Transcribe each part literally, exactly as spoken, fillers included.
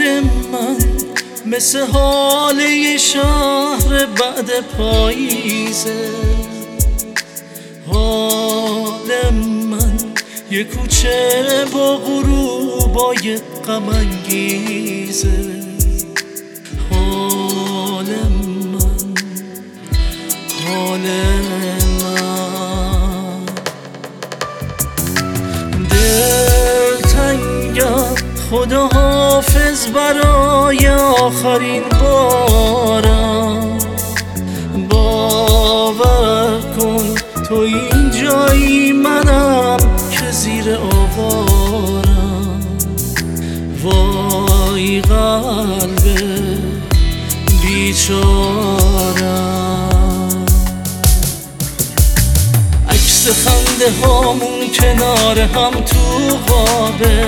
حال من مثل حال یه شهر بعد پاییزه. حال من یه کوچه با غروبای غم انگیزه. حال من حال من دلتنگم، خدا حافظ برای آخرین بارم. باور کن تو این جایی، منم که زیر آوارم. وای قلب بیچارم، عکس خنده هامون کنار هم تو خوابه.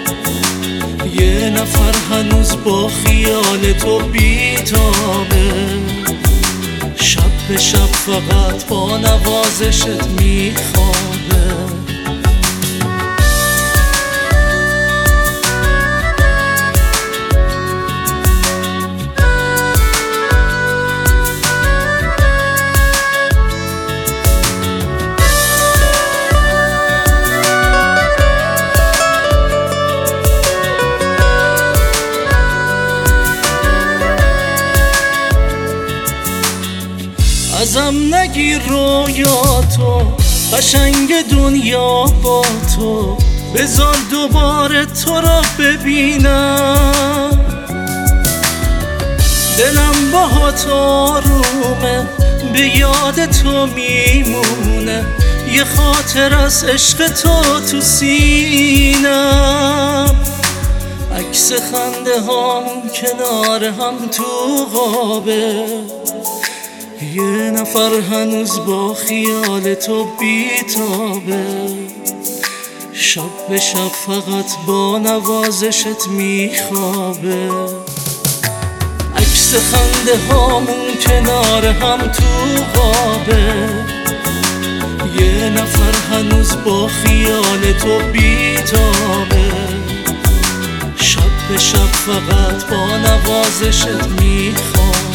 یه نفر هنوز با خیال تو بیتابه. شب به شب فقط با نوازشت میخوابه. ازم نگیر رویاتو، قشنگ دنیا با تو. بذار دوباره تو را ببینم. دلم باهات آرومه، به یاد تو میمونه. یه خاطر از عشق تو تو سینم. عکس خنده هامون کنار هم تو غابه. یه نفر هنوز با خیال تو بیتابه. شب به شب فقط با نوازشت میخوابه. عکس خنده هامون کنار هم تو غابه. یه نفر هنوز با خیال تو بیتابه. شب به شب فقط با نوازشت میخوابه.